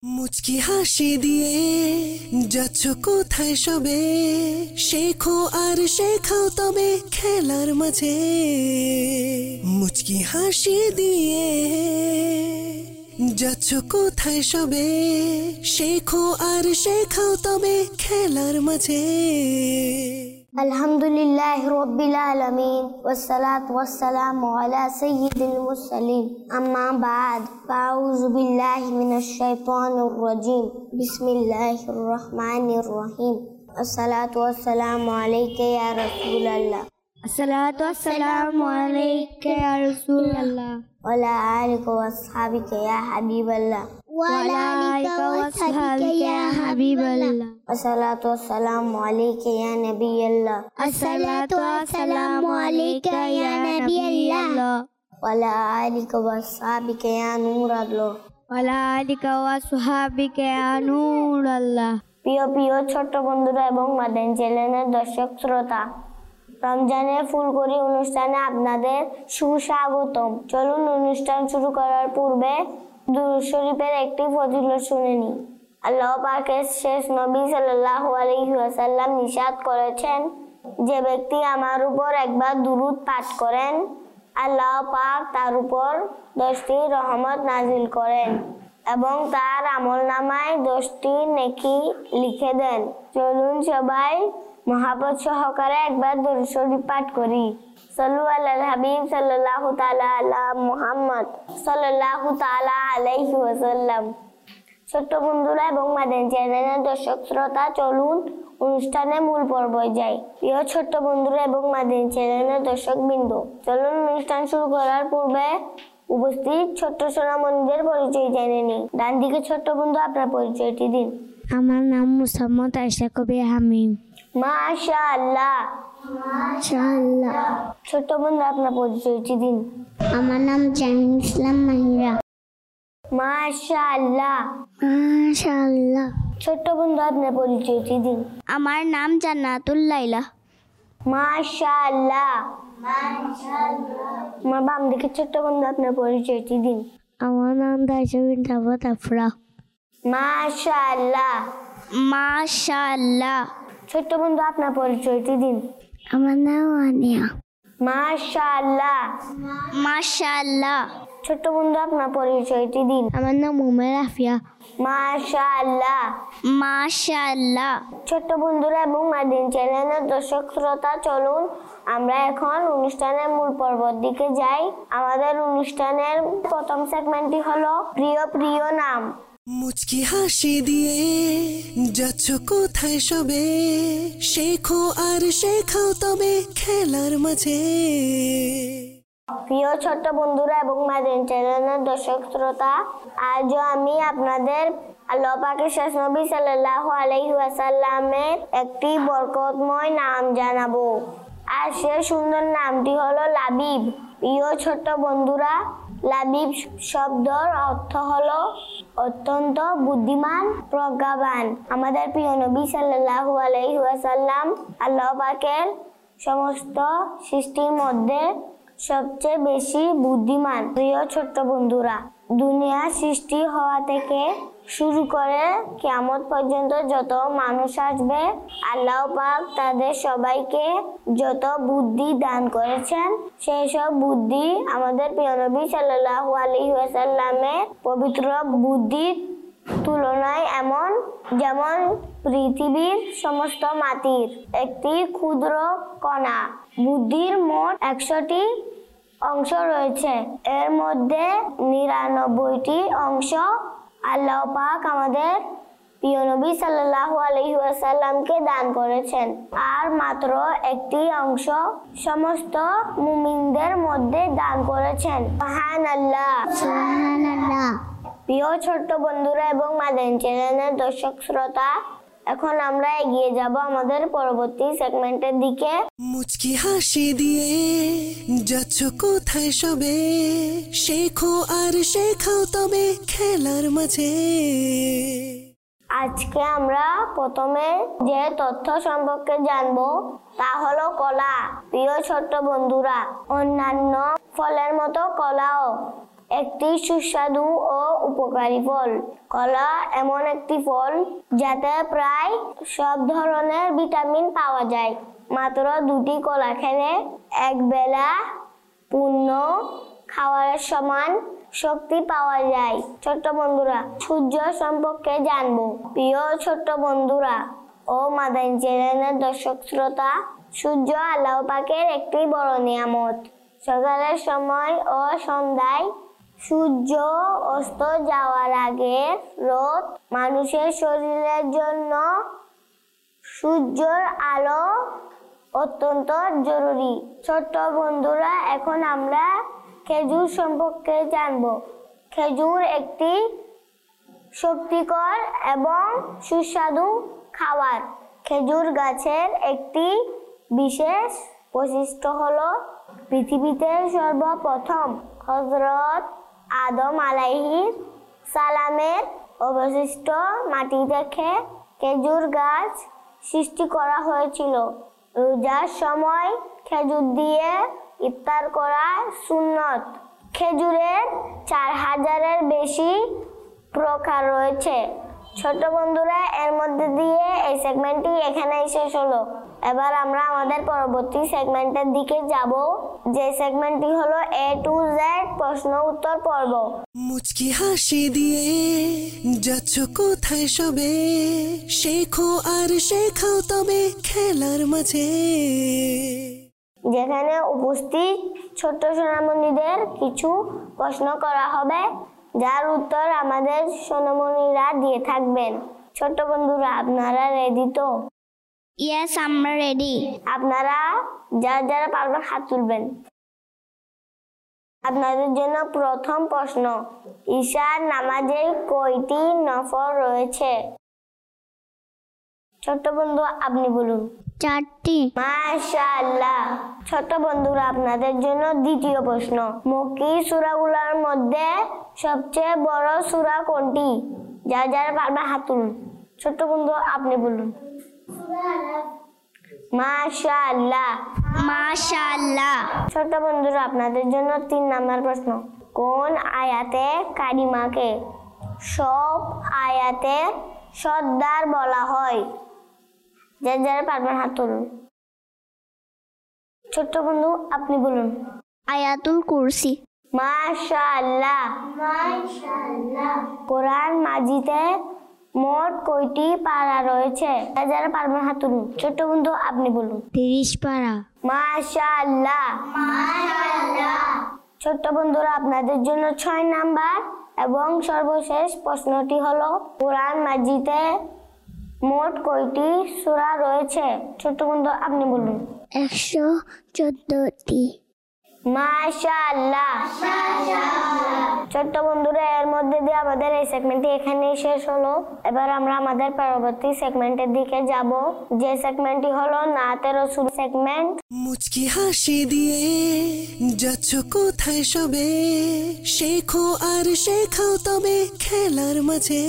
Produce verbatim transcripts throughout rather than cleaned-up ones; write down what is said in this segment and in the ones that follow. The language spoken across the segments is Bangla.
মুচকি হাসি দিয়ে যাচ্ছ কোথায় সবে, শেখো আর শেখাও তবে খেলার মাঝে। মুচকি হাসি দিয়ে যাচ্ছ কোথায় সবে, শেখো আর শেখাও তবে খেলার মাঝে। আলহামদুলিল্লাহি রাব্বিল আলামিন ওয়াসসালাতু ওয়াসসালামু আলা সাইয়্যিদিল মুরসালিন, আম্মা বাদ। আউযু বিল্লাহি মিনাশ শাইতানির রাজিম। বিসমিল্লাহির রহমানির রহিম। আসসালাতু ওয়াসসালামু আলাইকা ইয়া রাসূলুল্লাহ। আসসালাতু ওয়াসসালামু আলাইকা ইয়া রাসূলুল্লাহ ওয়া আলা আলিকা ওয়া আসহাবিকা ইয়া হাবিবাল্লাহ। ওয়া আলা আলিকা ওয়া আসহাবিকা ইয়া হাবিবাল্লাহ। আসসালাতু ওয়াসসালামু আলাইকা ইয়া নাবিয়াল্লাহ। আসসালাতু ওয়াসসালামু আলাইকা ইয়া নাবিয়াল্লাহ। ওয়া আলা আলিকা ওয়া আসহাবিকা ইয়া নূরাল্লাহ। ওয়া আলা আলিকা ওয়া আসহাবিকা ইয়া নূরাল্লাহ। প্রিয় প্রিয় ছোট্ট বন্ধুরা এবং মাদানী চ্যানেলের দর্শক শ্রোতা, রমজানের ফুলকড়ি অনুষ্ঠানে আপনাদের সুস্বাগতম। চলুন অনুষ্ঠান শুরু করার পূর্বে দুরূদ শরীফের একটি ফজিলত শুনে নিই। আল্লাহ পাকের শেষ নবী সাল্লাল্লাহু আলাইহি ওয়াসাল্লাম নিষাদ করেছেন, যে ব্যক্তি আমার উপর একবার দুরূদ পাঠ করেন, আল্লাহ পাক তার উপর দশটি রহমত নাজিল করেন এবং তার আমলনামায় দশটি নেকি লিখে দেন। চলুন সবাই মহাব্বত সহকারে একবার দুরূদ শরীফ পাঠ করি। সাল্লু আলাল হাবিব সাল্লাল্লাহু তাআলা আলা মুহাম্মদ সাল্লাল্লাহু তাআলা আলাইহি ওয়াসাল্লাম। ছোট্ট বন্ধুরা এবং মাদানী চ্যানেলের দর্শক শ্রোতা, চলুন অনুষ্ঠানের মূল পর্বে যাই। প্রিয় ছোট্ট বন্ধুরা এবং মাদানী চ্যানেলের দর্শক বিন্দু, চলুন অনুষ্ঠান শুরু করার পূর্বে উপস্থিত ছোট্ট সোনামণিদের পরিচয় জেনে নিই। ডান দিকে ছোট্ট বন্ধু, আপনার পরিচয়টি দিন। আমার নাম মুসাম্মদ আয়েশা কবির হামিম। মাশাআল্লাহ মাশাআল্লাহ। ছোট্ট বন্ধু, আপনার পরিচয়টি দিন। আমার নাম জামিল ইসলাম মাহিরা। মাশাআল্লাহ মাশাআল্লাহ। ছোট্ট বন্ধু, আপনার পরিচয়টি দিন। আমার নাম জান্নাতুল লাইলা। মাশাআল্লাহ মাশাআল্লাহ। আমার বাম দিকে ছোট্ট বন্ধু, আপনার পরিচয়টি দিন। আমার নাম দাইসা বিনতে আবদ আফরা। মাশাআল্লাহ মাশাআল্লাহ। ছোট্ট বন্ধু, আপনার পরিচয়টি দিন। আমার নাম আনিয়া। মাশাআল্লাহ মাশাআল্লাহ। ছোট্ট বন্ধু, আপনার পরিচয়টি দিন। আমার নাম উমের আফিয়া। মাশাআল্লাহ মাশাআল্লাহ। ছোট্ট বন্ধুরা এবং মাদানী চ্যানেলের দর্শক শ্রোতা, চলুন আমরা এখন অনুষ্ঠানের মূল পর্বের দিকে যাই। আমাদের অনুষ্ঠানের প্রথম সেগমেন্টটি হলো প্রিয় প্রিয় নাম। মুচকি হাসি দিয়ে যাচ্ছ কোথায় সবে, শেখো আর শেখাও তবে খেলার মাঝে। প্রিয় ছোট্ট বন্ধুরা এবং মাদানী চ্যানেলের দর্শক শ্রোতা, আজও আমি আপনাদের আল্লাহ পাকের শেষ নবী সাল্লাল্লাহু আলাইহি ওয়াসাল্লামের একটি বরকতময় নাম জানাবো। আর সে সুন্দর নামটি হলো লাবিব। প্রিয় ছোট্ট বন্ধুরা, লাবিব শব্দর অর্থ হলো অত্যন্ত বুদ্ধিমান, প্রজ্ঞাবান। আমাদের প্রিয় নবী সাল্লাল্লাহু আলাইহি ওয়াসাল্লাম আল্লাহ পাকের সমস্ত সৃষ্টির মধ্যে সবচেয়ে বেশি বুদ্ধিমান। প্রিয় ছোট্ট বন্ধুরা, দুনিয়া সৃষ্টি হওয়া থেকে শুরু করে কিয়ামত পর্যন্ত যত মানুষ আসবে, আল্লাহ পাক তাদের সবাইকে যত বুদ্ধি দান করেছেন, সেই সব বুদ্ধি আমাদের প্রিয় নবী সাল্লাল্লাহু আলাইহি ওয়াসাল্লামের পবিত্র বুদ্ধির তুলনায় এমন, যেমন পৃথিবীর সমস্ত মাটির একটি ক্ষুদ্র কণা। বুদ্ধির মোট একশোটি অংশ রয়েছে, এর মধ্যে নিরানব্বইটি অংশ আল্লাহ পাক আমাদের প্রিয় নবী সাল্লাল্লাহু আলাইহি ওয়াসাল্লামকে দান করেছেন, আর মাত্র একটি অংশ সমস্ত মুমিনদের মধ্যে দান করেছেন। সুবহানাল্লাহ সুবহানাল্লাহ। প্রিয় ছোট্ট বন্ধুরা এবং মাদানী চ্যানেলের দর্শক শ্রোতা, এখন আমরা এগিয়ে যাব আমাদের পরবর্তী সেগমেন্টের দিকে। মুচকি হাসি দিয়ে যাচ্ছ কোথায় সবে, শেখো আর শেখাও তবে খেলার মাঝে। আজকে আমরা প্রথমে যে তথ্য সম্পর্কে জানবো তা হলো কলা। প্রিয় ছোট্ট বন্ধুরা, অন্যান্য ফলের মতো কলাও একটি সুস্বাদু ও উপকারী ফল। কলা এমন একটি ফল যাতে প্রায় সব ধরনের ভিটামিন পাওয়া যায়। মাত্র দুটি কলা খেলে এক বেলা পূর্ণ খাবারের সমান শক্তি পাওয়া যায়। ছোট্ট বন্ধুরা, সূর্য সম্পর্কে জানবো। প্রিয় ছোট্ট বন্ধুরা ও মাদানী চ্যানেলের দর্শক শ্রোতা, সূর্য আল্লাহ পাকের একটি বড় নিয়ামত। সকালের সময় ও সন্ধ্যায় সূর্য অস্ত যাওয়ার আগে রোদ মানুষের শরীরের জন্য সূর্যের আলো অত্যন্ত জরুরি। ছোট্ট বন্ধুরা, এখন আমরা খেজুর সম্পর্কে জানব। খেজুর একটি শক্তিকর এবং সুস্বাদু খাবার। খেজুর গাছের একটি বিশেষ বৈশিষ্ট্য হলো পৃথিবীতে সর্বপ্রথম হযরত আদম আলাইহিস সালামের অবশিষ্ট মাটি থেকে খেজুর গাছ সৃষ্টি করা হয়েছিল। রোজার সময় খেজুর দিয়ে ইফতার করা সুন্নত। খেজুরের চার হাজারের বেশি প্রকার রয়েছে। ছোট বন্ধুরা, এর মধ্যে দিয়ে এই সেগমেন্টটি এখানেই শেষ হলো। এবার আমরা আমাদের পরবর্তী সেগমেন্টের দিকে যাব, যে সেগমেন্টটি হলো এ টু জেড প্রশ্ন উত্তর পর্ব। মুচকি হাসি দিয়ে যাচ্ছ কোথায় সবে, শেখো আর শেখাও তবে খেলার মাঝে। যেখানে উপস্থিত ছোট্ট সোনামণিদের কিছু প্রশ্ন করা হবে, যার উত্তর আমাদের সোনামণিরা দিয়ে থাকবেন। ছোট্ট বন্ধুরা, আপনারা রেডি তো? ইয়েস, আমরা রেডি। আপনারা যারা যারা পারবেন হাত তুলবেন। আপনাদের জন্য প্রথম প্রশ্ন, ঈশার নামাজে কয়টি নফল রয়েছে? ছোট্ট বন্ধু, আপনি বলুন। চারটি। মাশাআল্লাহ। ছোট্ট বন্ধুরা, আপনাদের জন্য দ্বিতীয় প্রশ্ন, মক্কি সূরাগুলোর মধ্যে সবচেয়ে বড় সূরা কোনটি? যারা যারা পারবেন হাত তুলুন। ছোট্ট বন্ধু, আপনি বলুন। মাশাআল্লাহ। মাশাআল্লাহ। ছোট্ট বন্ধুরা, আপনাদের জন্য তিন নাম্বার প্রশ্ন, কোন আয়াতে কারিমাকে সব আয়াতে সর্দার বলা হয়? যারা যারা পারবেন হাত তুলুন। ছোট্ট বন্ধু, আপনি বলুন। আয়াতুল কুরসি। মাশাআল্লাহ। মাশাআল্লাহ। কোরআন মাজিদে মোট কয়টি পারা রয়েছে? যারা যারা পারবেন হাত তুলুন। ছোট্ট বন্ধু, আপনি বলুন। তিরিশ পারা। মাশাআল্লাহ। মাশাআল্লাহ। ছোট্ট বন্ধুরা, আপনাদের জন্য ছয় নাম্বার এবং সর্বশেষ প্রশ্নটি হলো, কোরআন মাজিদে মোট কয়টি সূরা রয়েছে? ছোট্ট বন্ধু, আপনি বলুন। একশো চোদ্দটি। মাশাআল্লাহ। ছোট্ট বন্ধুরা, এর মধ্যে দিয়ে আমাদের এই সেগমেন্টটি এখানেই শেষ হলো। এবার আমরা আমাদের পরবর্তী সেগমেন্টের দিকে যাব, যে সেগমেন্টটি হলো নাতে রাসূল সেগমেন্ট। মুচকি হাসি দিয়ে যাচ্ছ কোথায় সবে, শেখো আর শেখাও তবে খেলার মাঝে।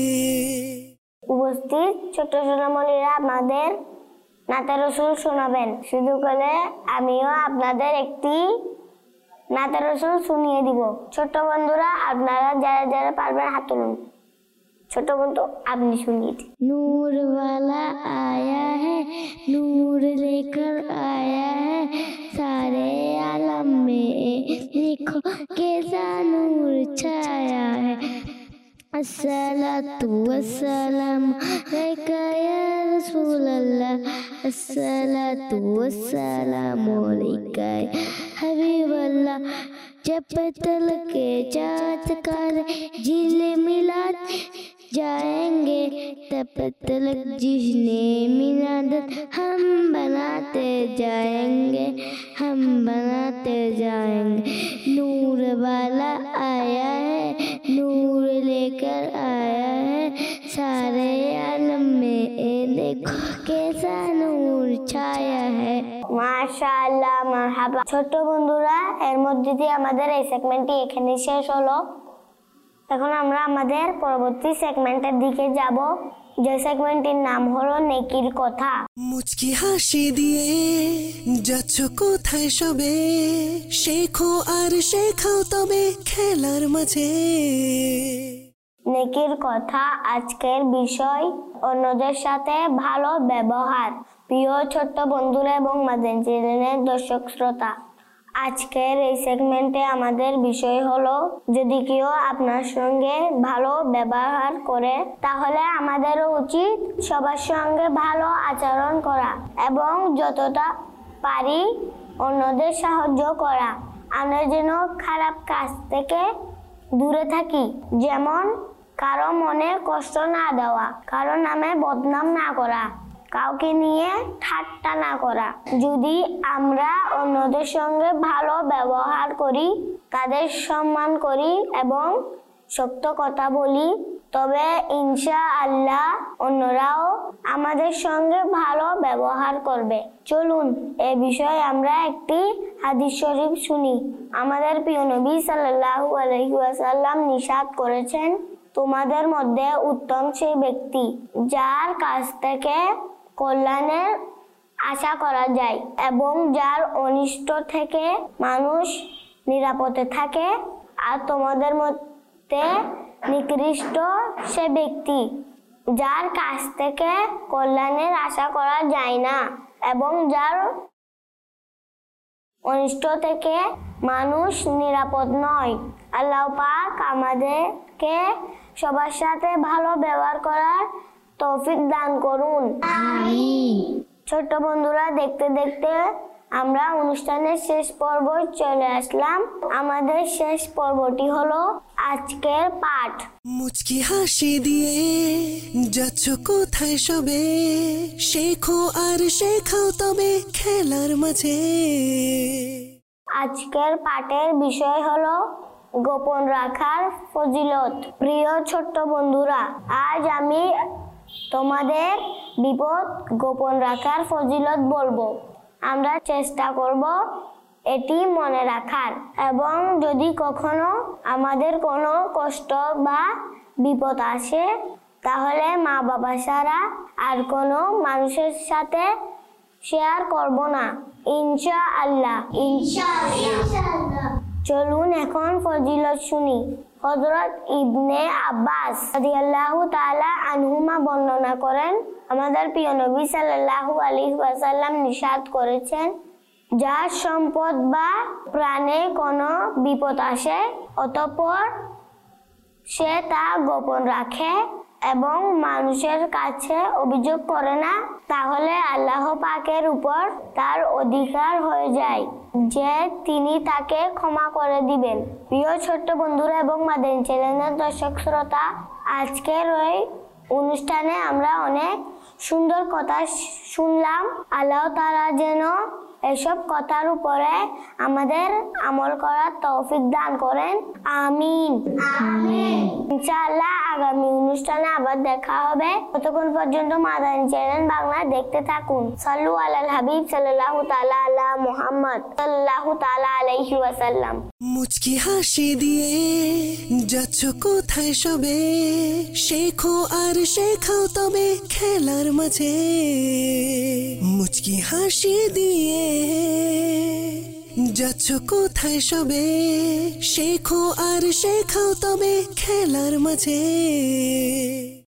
উপস্থিত ছোট সোনামণিরা আমাদের নাতে রাসূল শোনাবেন। শুধু করে আমিও আপনাদের একটি নাতে রাসূল শুনিয়ে দিব। ছোট বন্ধুরা, আপনারা যারা যারা পারবেন হাত তুলুন। ছোট বন্ধু, আপনি শুনিয়ে দিন। नूर वाला आया है, नूर लेकर आया है, सारे आलम में देखो कैसा नूर छाया है। अस्सलातु वस्सलाम अलैका या रसूल अल्लाह, अस्सलातु वस्सलामु अलैका या हबीब अल्लाह। जब तल के जात कर जिले मिलाद जाएंगे, तब तलक जिसने मिलादत हम बनाते जाएंगे, हम बनाते जाएंगे। नूर वाला आया है, नूर लेकर आया है, सारे आलम में देखो कैसा नूर छाया है। মাশাআল্লাহ, মারহাবা। ছোট বন্ধুরা, এর মধ্যে দিয়ে আমাদের এই সেগমেন্টটি এখানে শেষ হলো। এখন আমরা আমাদের পরবর্তী সেগমেন্টের দিকে যাব, যে সেগমেন্টের নাম হলো নেকির কথা। মুচকি হাসি দিয়ে যাচ্ছ কোথায় সবে, শেখো আর শেখাও তবে খেলার মাঝে। নেকির কথা আজকের বিষয় অন্যদের সাথে ভালো ব্যবহার। প্রিয় ছোট্ট বন্ধুরা এবং মাদানী চ্যানেলের দর্শক শ্রোতা, আজকের এই সেগমেন্টে আমাদের বিষয় হলো, যদি কেউ আপনার সঙ্গে ভালো ব্যবহার করে তাহলে আমাদেরও উচিত সবার সঙ্গে ভালো আচরণ করা এবং যতটা পারি অন্যদের সাহায্য করা। আমরা যেন খারাপ কাজ থেকে দূরে থাকি, যেমন কারো মনে কষ্ট না দেওয়া, কারো নামে বদনাম না করা, কাউকে নিয়ে ঠাট্টা না করা। যদি আমরা অন্যদের সঙ্গে ভালো ব্যবহার করি, তাদের সম্মান করি এবং সত্য কথা বলি, তবে ইনশাআল্লাহ অন্যরাও আমাদের সঙ্গে ভালো ব্যবহার করবে। চলুন এ বিষয়ে আমরা একটি হাদিস শরীফ শুনি। আমাদের প্রিয় নবী সাল্লাল্লাহু আলাইহি ওয়াসাল্লাম নিষেধ করেছেন, তোমাদের মধ্যে উত্তম সেই ব্যক্তি যার কাছ থেকে কল্যাণের আশা করা যায় এবং যার অনিষ্ট থেকে মানুষ নিরাপদে থাকে। আর তোমাদের মধ্যে নিকৃষ্ট সে ব্যক্তি যার কাছ থেকে কল্যাণের আশা করা যায় না এবং যার অনিষ্ট থেকে মানুষ নিরাপদ নয়। আল্লাহ পাক আমাদেরকে সবার সাথে ভালো ব্যবহার করার তৌফিক দান করুন। আমিন। ছোট্ট বন্ধুরা, দেখতে দেখতে আমরা অনুষ্ঠানের শেষ পর্ব চলে আসলাম। আমাদের শেষ পর্বটি হলো আজকের পাঠ। মুচকি হাসি দিয়ে যাচ্ছ কোথায় সবে, শেখো আর শেখাও তবে খেলার মাঝে। আজকের পাঠের বিষয় হলো গোপন রাখার ফজিলত। প্রিয় ছোট্ট বন্ধুরা, আজ আমি তোমাদের বিপদ গোপন রাখার ফজিলত বলবো। আমরা চেষ্টা করব এটি মনে রাখার এবং যদি কখনো আমাদের কোনো কষ্ট বা বিপদ আসে তাহলে মা বাবা ছাড়া আর কোনো মানুষের সাথে শেয়ার করব না, ইনশাআল্লাহ। ইনশাআল্লাহ। চলুন এখন ফজিলত শুনি। হযরত ইবনে আব্বাস রাদিয়াল্লাহু তাআলা আনহুমা বর্ণনা করেন, আমাদের প্রিয় নবী সাল্লাল্লাহু আলাইহি ওয়াসাল্লাম নিষেধ করেছেন, যার সম্পদ বা প্রাণে কোনো বিপদ আসে অতঃপর সে তা গোপন রাখে এবং মানুষের কাছে অভিযোগ করে না, তাহলে আল্লাহ পাকের উপর তার অধিকার হয়ে যায় যে তিনি তাকে ক্ষমা করে দিবেন। প্রিয় ছোট্ট বন্ধুরা এবং মাদানী চ্যানেলের দর্শক শ্রোতা, আজকের ওই অনুষ্ঠানে আমরা অনেক সুন্দর কথা শুনলাম। আল্লাহ তাআলা যেন এসব কথার উপরে আমাদের আমল করার তৌফিক দান করেন। আমিন। আমিন। ইনশাআল্লাহ আগামী অনুষ্ঠানে আবার দেখা হবে। ততক্ষণ পর্যন্ত মাদানী চ্যানেল বাংলা দেখতে থাকুন। সাল্লু আলাল হাবিব সাল্লাল্লাহু তাআলা আলা মুহাম্মদ সাল্লাল্লাহু তাআলা আলাইহি ওয়াসাল্লাম। মুচকি হাসি দিয়ে যাচ্ছ কোথায় সবে, শেখো আর শেখাও তবে খেলার মাঝে। মুচকি হাসি দিয়ে যাচ্ছ কোথায় সবে, শেখো আর শেখাও তবে খেলার মাঝে।